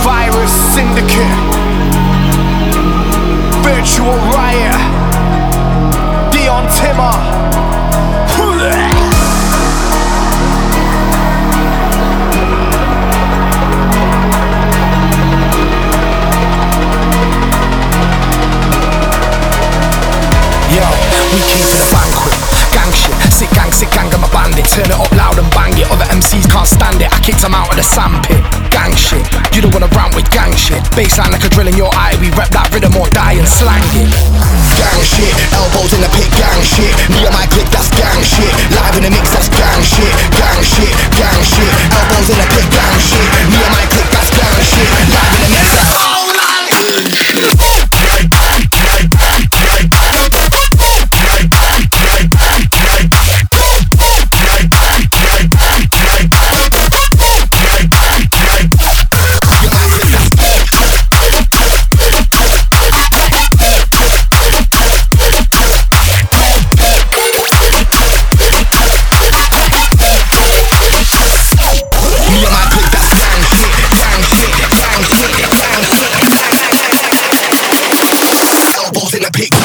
Virus Syndicate, Virtual Riot, Dion Timmer. Yo, we came to the banquet. Gang shit, sick gang, I'm a bandit. Turn it up loud and bang it. Other MCs can't stand it, I kicked them out of the sandpit. Gang shit, you don't wanna rant with gang shit. Bassline like a drill in your eye, we rep that rhythm or die and slang it. Gang shit, elbows in the pit, gang shit. Me and my clique, that's gang shit. Live in the mix, that's gang shit. Gang shit, gang shit. Elbows in the pit, gang shit. Me and my clique, that's gang shit. Live in the mix, that's all elbows in the pit.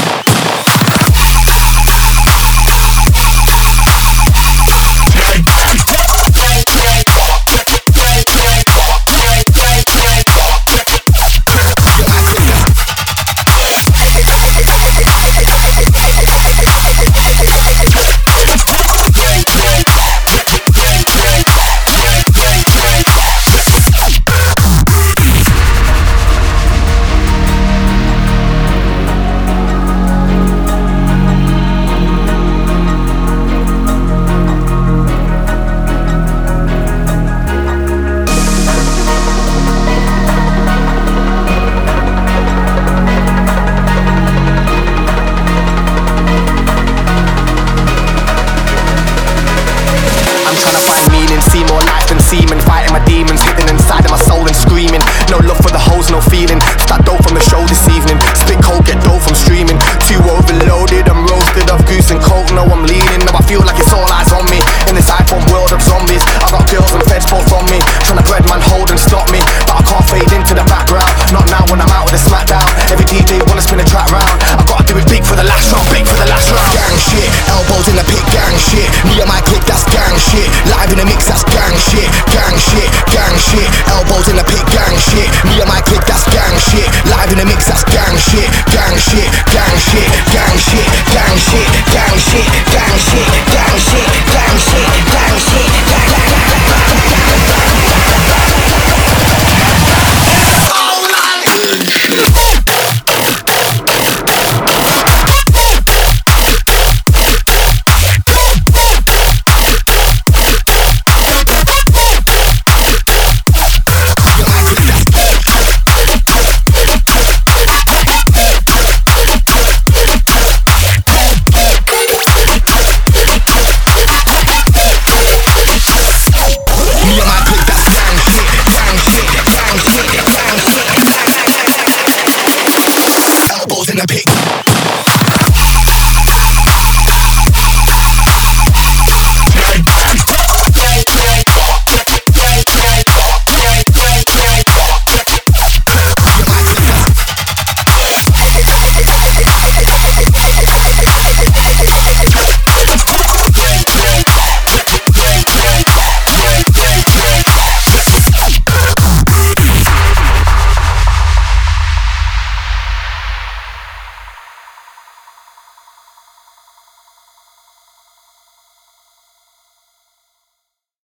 See more life than semen, fighting my demons, hidden inside of my soul and screaming. No love for the hoes, no feeling. Start dope from the show this evening. Spit cold, get dope from streaming. Too overloaded, I'm roasted off goose and coke. No, I'm leaning. Now I feel like it's all eyes on me. In this iPhone world of zombies, I got girls and feds both on me. Trying to bread man, hold and stop me, but I can't fade into the background. Not now when I'm out with the smackdown. Every DJ wanna spin a track round. I gotta do it big for the last round, big for the last round. Gang shit, elbows in the pit, gang shit. Me and my clique, that's gang shit. Live in the mix, that's gang shit. Gang shit, gang shit. Elbows in the pit, gang shit. Me and my clique, that's gang shit. Live in the mix, that's gang shit. Gang shit, gang shit, gang shit, gang shit, gang shit, gang shit.